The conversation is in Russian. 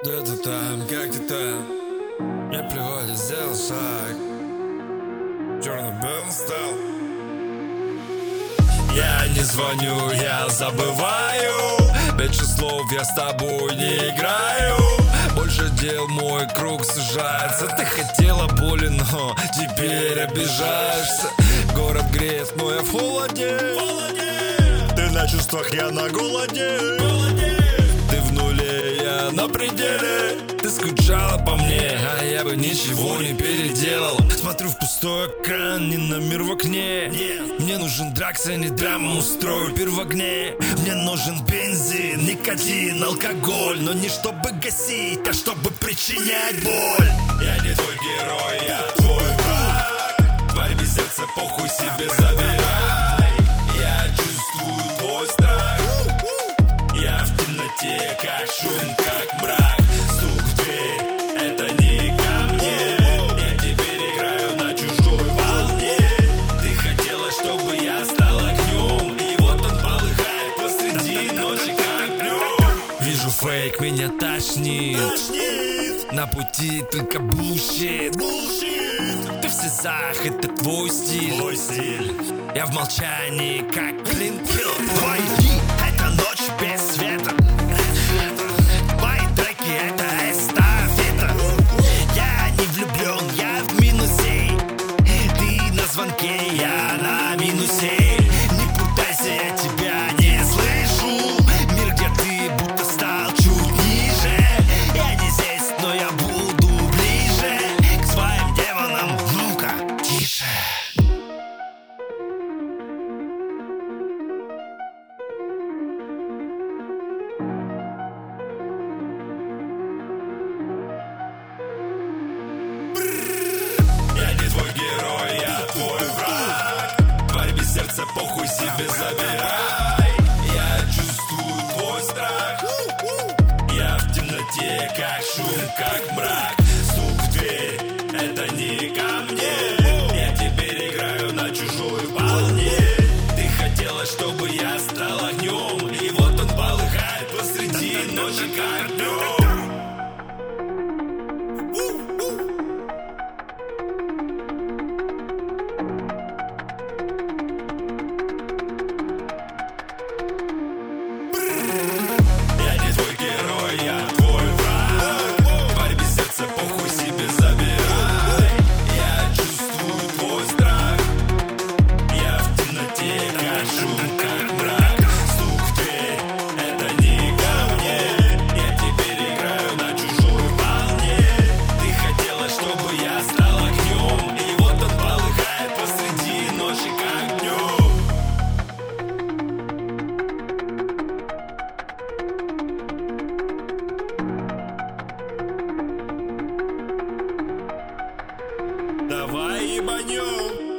Да ты там, как ты там? Мне плевать, сделал шаг. Черно-белый стал. Я не звоню, я забываю. Меньше слов я с тобой не играю. Больше дел мой круг сужается. Ты хотела боли, но теперь обижаешься. Город греет, но я в холоде. Ты на чувствах, я на голоде. Ты в нуле, я на пределе. Ты скучала по мне, а я бы ничего не переделал. Смотрю в пустой экран, не на мир в окне. Мне нужен дракс, а не драму, устрою пир в огне. Мне нужен бензин, никотин, алкоголь. Но не чтобы гасить, а чтобы причинять боль. Я не твой герой, я твой враг. В борьбе сердца похуй себе забирай. Я чувствую твой страх. Я в темноте, как шум, как мрак. Стук в дверь, это не ко мне. Я теперь играю на чужой волне. Ты хотела, чтобы я стал огнем. И вот он полыхает посреди ночи, как днем. Вижу фейк, меня тошнит. На пути только bullshit. Ты в слезах, это твой стиль. Я в молчании, как Клинт Килл. Твои, это ночь без света. Мои треки, это эстафета. Я не влюблен, я в минусе. Ты на звонке, я на минусе. Не путайся, я тебя не слышу. Мир, где ты будто стал чуть ниже. Я не здесь, но я буду ближе к своим демонам. Ну-ка, тише. Я не твой герой, я твой враг. В борьбе сердца похуй себе забирай. Я чувствую твой страх. Я в темноте, как шум, как мрак. Стук в дверь, это не ко мне. Я теперь играю на чужой волне. Ты хотела, чтобы я стал огнем. И вот он полыхает посреди ночи, как днем. Я не твой герой, я твой враг. В борьбе сердца похуй себе забирай. Я чувствую твой страх. Я в темноте, как шум, как мрак. Стук в дверь, это не ко мне. Я теперь играю на чужой волне. Ты хотела, чтобы я стал огнем. И вот он полыхает посреди ночи, как днем. Давай ебанем.